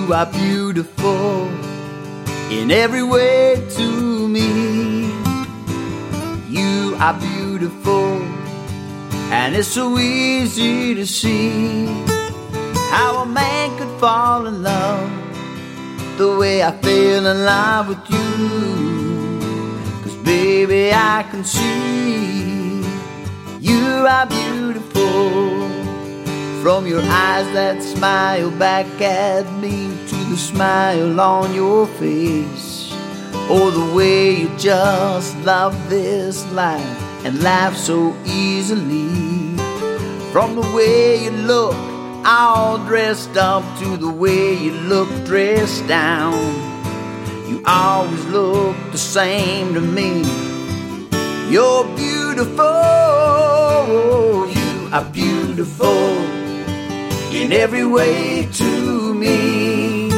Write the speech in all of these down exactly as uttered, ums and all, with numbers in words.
You are beautiful in every way to me. You are beautiful, and it's so easy to see how a man could fall in love the way I fell in love with you. 'Cause baby, I can see you are beautiful, from your eyes that smile back at me to the smile on your face. Oh, the way you just love this life and laugh so easily. From the way you look all dressed up to the way you look dressed down, you always look the same to me. You're beautiful, you are beautiful in every way to me.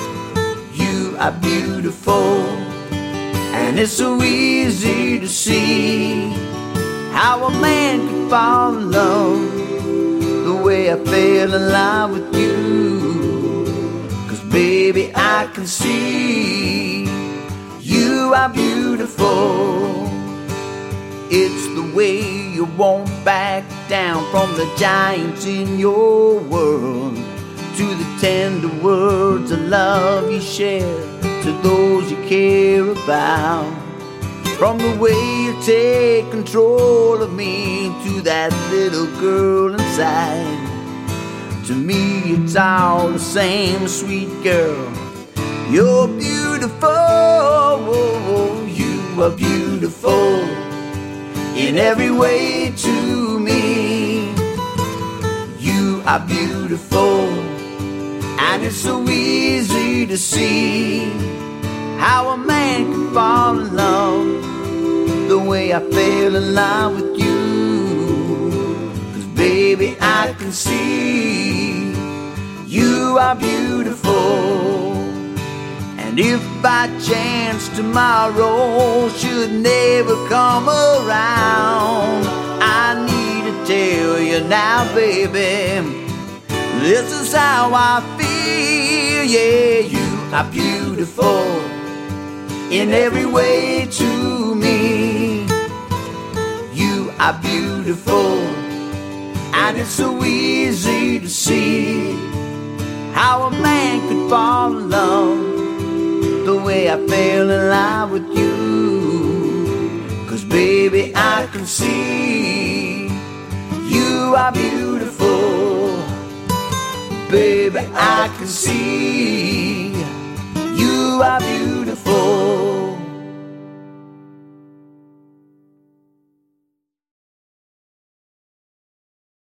You are beautiful, and it's so easy to see how a man can fall in love the way I fell in love with you. 'Cause baby, I can see you are beautiful. It's the way you won't back down from the giants in your world, to the tender words of love you share to those you care about. From the way you take control of me to that little girl inside, to me it's all the same, sweet girl. You're beautiful, you are beautiful in every way to me. You are beautiful, and it's so easy to see how a man can fall in love the way I fell in love with you. 'Cause baby, I can see you are beautiful. And if by chance tomorrow should never come around, I need to tell you now, baby, this is how I feel. Yeah, you are beautiful in every way to me. You are beautiful, and it's so easy to see how a man could fall in love the way I fell in love with you. 'Cause baby, I can see you are beautiful. Baby, I can see you are beautiful.